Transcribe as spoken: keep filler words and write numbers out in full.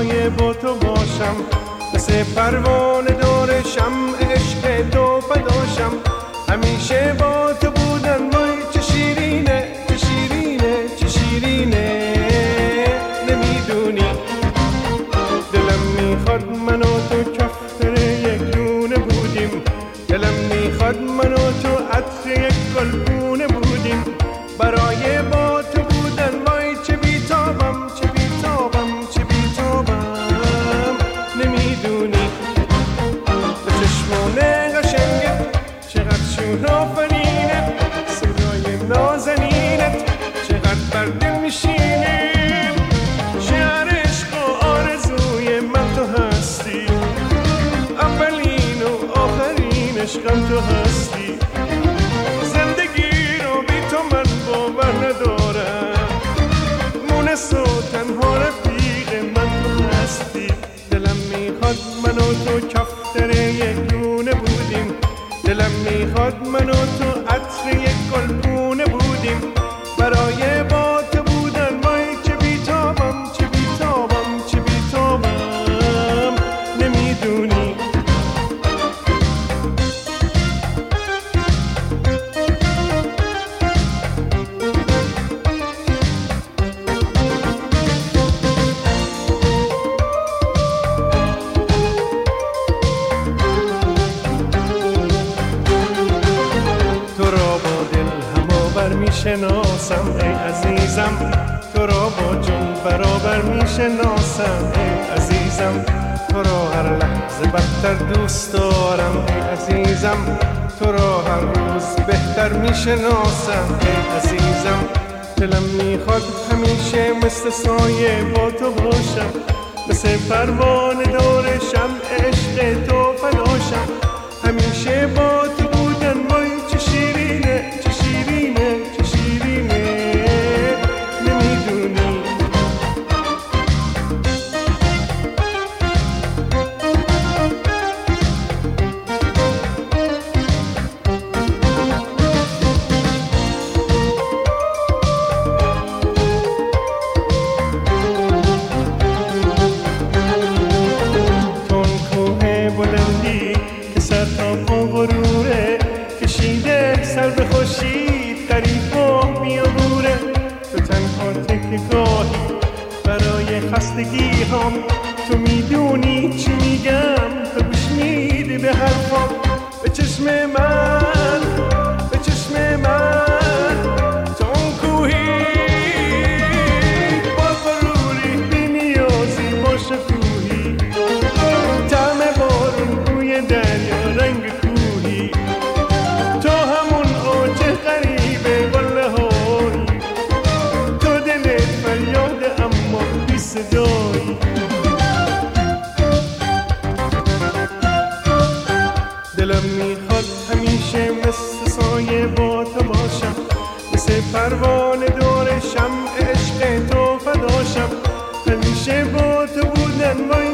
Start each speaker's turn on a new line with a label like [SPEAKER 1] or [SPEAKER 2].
[SPEAKER 1] سایه با تو باشم، مثل پروانه دور شمع عشق تو فداشم. همیشه با تو بودن وای چه شیرینه، چه شیرینه، چه شیرینه. نمیدونی دلم میخواد من و تو کفتر یک دونه بودیم، دلم میخواد من و تو عطر یک گلگونه بودیم. برای با تو بودن وای چه بیتابم، چه بیتابم، چه بیتابم. نمیدونی به چشمونه قشنگت چقدر شور آفرینت، صدای نازنینت چقدر بر دل میشینه. شعر عشق و آرزوی من تو هستی، اولین و آخرین عشقم تو هستی. زندگی رو بی تو من باور ندارم، مونس و تنها رفیق من تو هستی. دلم میخواد من و تو کفتر یک دونه بودیم، دلم میخواد من و تو عطر یک گلگونه بودیم. برای با تو بودن وای چه بیتابم، چه بیتابم، چه بیتابم. نمیدونی میشناسم ای عزیزم، تو را با جون برابر میشناسم ای عزیزم. تو را هر لحظه بدتر دوست دارم ای عزیزم، تو را هر روز بهتر میشناسم ای عزیزم. دلم میخواد همیشه مثل سایه با تو باشم، مثل پروانه دور شمع عشق تو فداشم. همیشه با تو بودن وای چه شیرینه، چه شیرینه، چه شیرینه. نمیدونی تون کوه بلندی که سر تا پا غروره، کشیده سر به خورشید قریب و میابوره. تو تنها تکگاهی برای خستگی هم، تو میدونی چی میگم، تو گوش میدی به حرفام. به چشم من، به چشم من تو اون کوهی با غروری بی نیازی با شکوهی. طعم بارون روی دریا رنگ کوهی، تو همون اوج غریبه گله هایی. تو دلت فریاده اما بی صدایی. دلم میخواد همیشه مثل سایه با تو باشم، مثل پروانه دور شمع عشق تو فداشم. همیشه با تو بودن وای